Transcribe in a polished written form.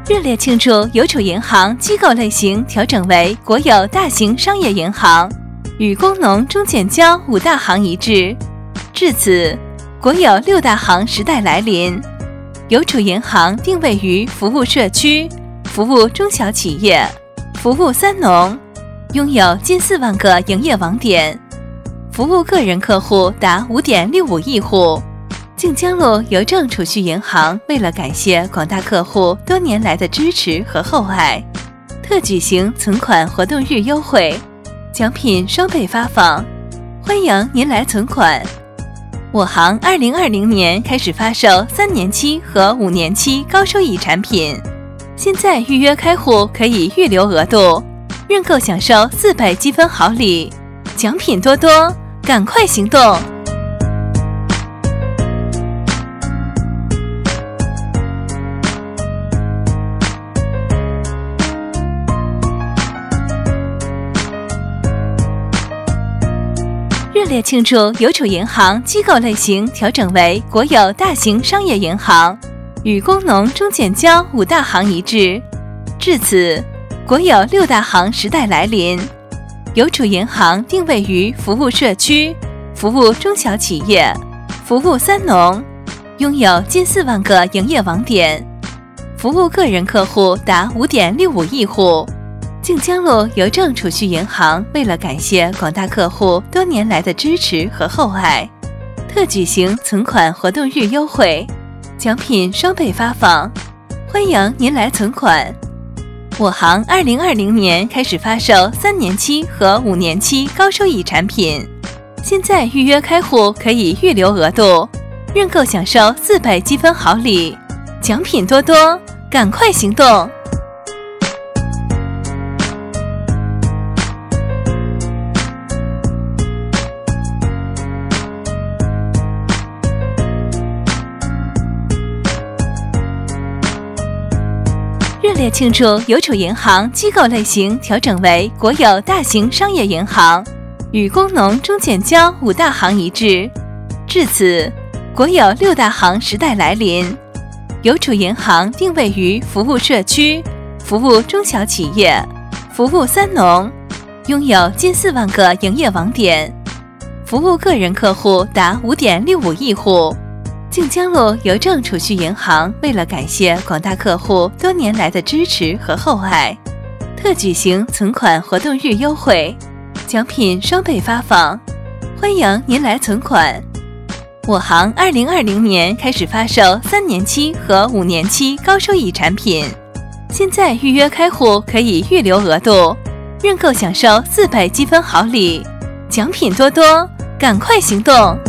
热烈庆祝邮储银行机构类型调整为国有大型商业银行，与工农中建交5大行一致。至此，国有6大行时代来临。邮储银行定位于服务社区、服务中小企业、服务三农，拥有近4万个营业网点，服务个人客户达 5.65 亿户。靖江路邮政储蓄银行为了感谢广大客户多年来的支持和厚爱，特举行存款活动日优惠，奖品双倍发放，欢迎您来存款。我行2020年开始发售3年期和5年期高收益产品，现在预约开户可以预留额度，认购享受4倍积分好礼，奖品多多，赶快行动！热烈庆祝邮储银行机构类型调整为国有大型商业银行，与工农中建交5大行一致。至此，国有6大行时代来临。邮储银行定位于服务社区、服务中小企业、服务三农，拥有近4万个营业网点，服务个人客户达 5.65 亿户。靖江路邮政储蓄银行为了感谢广大客户多年来的支持和厚爱，特举行存款活动日优惠，奖品双倍发放，欢迎您来存款。我行2020年开始发售3年期和5年期高收益产品，现在预约开户可以预留额度，认购享受4倍积分好礼，奖品多多，赶快行动！热烈庆祝邮储银行机构类型调整为国有大型商业银行，与工农中建交5大行一致。至此，国有6大行时代来临。邮储银行定位于服务社区、服务中小企业、服务三农，拥有近4万个营业网点，服务个人客户达 5.65 亿户。靖江路邮政储蓄银行为了感谢广大客户多年来的支持和厚爱，特举行存款活动日优惠，奖品双倍发放，欢迎您来存款。我行2020年开始发售3年期和5年期高收益产品，现在预约开户可以预留额度，认购享受4倍积分好礼，奖品多多，赶快行动！